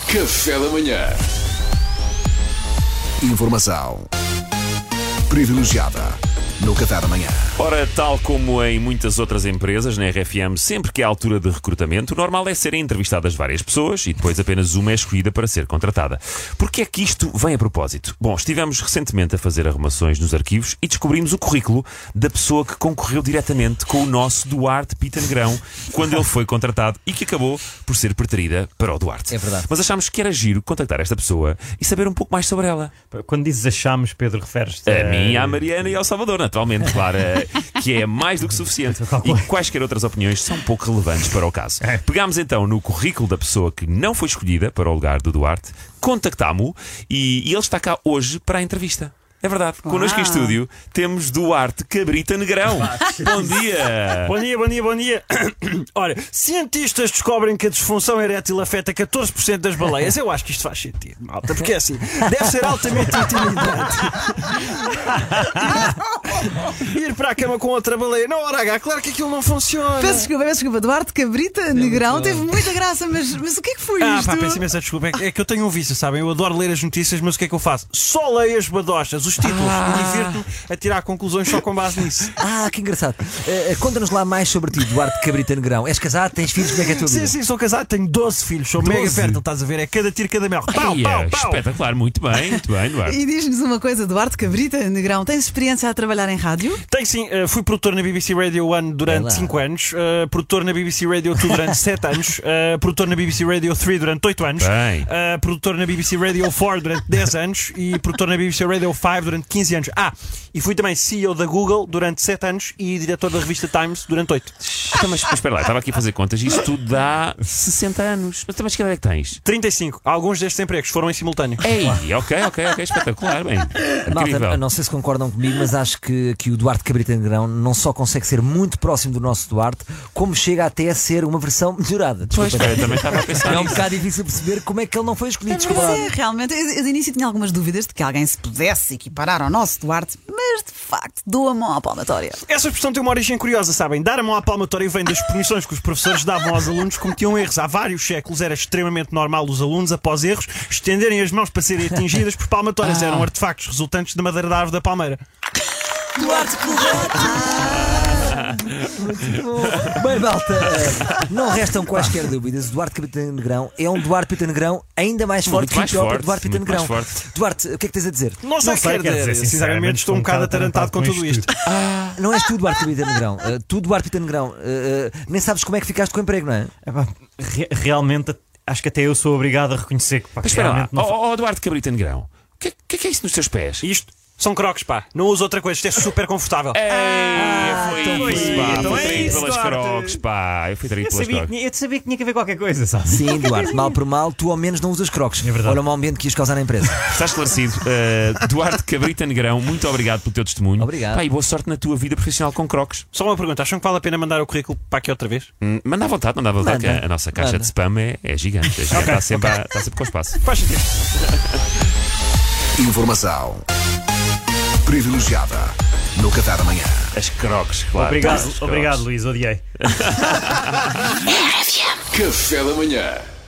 Café da manhã. Informação privilegiada no Café da manhã. Ora, tal como em muitas outras empresas, na RFM, sempre que é a altura de recrutamento, o normal é serem entrevistadas várias pessoas e depois apenas uma é escolhida para ser contratada. Porquê é que isto vem a propósito? Bom, estivemos recentemente a fazer arrumações nos arquivos e descobrimos o currículo da pessoa que concorreu diretamente com o nosso Duarte Pita Negrão quando ele foi contratado e que acabou por ser preterida para o Duarte. É verdade. Mas achámos que era giro contactar esta pessoa e saber um pouco mais sobre ela. Quando dizes achámos, Pedro, referes-te A mim, à Mariana e ao Salvador, naturalmente, claro, que é mais do que suficiente. E quaisquer outras opiniões são pouco relevantes para o caso. Pegámos então no currículo da pessoa que não foi escolhida para o lugar do Duarte, contactámo-o e ele está cá hoje para a entrevista. É verdade. Connosco em estúdio temos Duarte Cabrita Negrão. Bom dia! Bom dia. Ora, cientistas descobrem que a disfunção erétil afeta 14% das baleias. Eu acho que isto faz sentido, malta, porque é assim, deve ser altamente intimidante ir para a cama com outra baleia. Não, ora H, claro que aquilo não funciona. Peço desculpa, Duarte Cabrita Negrão teve muita graça, mas o que é que foi isto? Peço imensa desculpa, é que eu tenho um vício, sabem? Eu adoro ler as notícias, mas o que é que eu faço? Só leio as badochas, os títulos, e divirto-me a tirar conclusões só com base nisso. Que engraçado. Conta-nos lá mais sobre ti, Duarte Cabrita Negrão. És casado, tens filhos, como é que é a tua vida? Sim, sou casado, tenho 12 filhos, sou mega fértil, estás a ver? É cada tiro, cada mel. Pau. Espetacular, muito bem, Duarte. E diz-nos uma coisa, Duarte Cabrita Negrão, tens experiência a trabalhar em rádio? Tenho sim, fui produtor na BBC Radio 1 durante 5 anos, produtor na BBC Radio 2 durante 7 anos, produtor na BBC Radio 3 durante 8 anos, produtor na BBC Radio 4 durante 10 anos e produtor na BBC Radio 5 durante 15 anos. E fui também CEO da Google durante 7 anos e diretor da revista Times durante 8. Mas espera lá, estava aqui a fazer contas e isto tudo dá 60 anos. Mas que idade é que tens? 35. Alguns destes empregos foram em simultâneo. Ei, ok, espetacular, bem. Malta, não sei se concordam comigo, mas acho que o Duarte Cabrita Negrão não só consegue ser muito próximo do nosso Duarte, como chega até a ser uma versão melhorada. Pois, eu também estava a pensar. É um bocado difícil perceber como é que ele não foi escolhido. Mas realmente, eu de início tinha algumas dúvidas de que alguém se pudesse equiparar ao nosso Duarte, mas de facto dou a mão à palmatória. Essa expressão tem uma origem curiosa, sabem? Dar a mão à palmatória vem das punições que os professores davam aos alunos que cometiam erros. Há vários séculos era extremamente normal os alunos, após erros, estenderem as mãos para serem atingidas por palmatórias. Eram artefactos resultantes da madeira da árvore da palmeira. Duarte correto! Muito bom. Bem, malta, não restam quaisquer dúvidas. O Duarte Cabrita Negrão é um Duarte Pita Negrão ainda mais forte que o próprio Duarte Pita Negrão. Duarte, o que é que tez a dizer? Não sei, quer dizer, sinceramente estou um bocado atarantado com tudo isto. Não és tu, Duarte Cabrita Negrão. Tu, Duarte Pita Negrão, nem sabes como é que ficaste com o emprego, não é? Realmente, acho que até eu sou obrigado a reconhecer que Mas espera lá, Duarte Cabrita Negrão, o que é isso nos teus pés? Isto são crocs, pá. Não uso outra coisa, isto é super confortável. Foi traído pelas crocs, pá. Eu fui traído pelas crocs. Eu sabia que tinha que haver qualquer coisa, sabe? Sim, Duarte, mal por mal, tu ao menos não usas crocs. É verdade. Olha o mau ambiente que ias causar na empresa. Está esclarecido. Duarte Cabrita Negrão, muito obrigado pelo teu testemunho. Obrigado. Pá, e boa sorte na tua vida profissional com crocs. Só uma pergunta, acham que vale a pena mandar o currículo para aqui outra vez? Manda à vontade, que a nossa caixa de spam é gigante. Está sempre com espaço. Faz sentido. Informação privilegiada no Café da manhã. As crocs, claro. Obrigado, Luís, odiei. Café da manhã.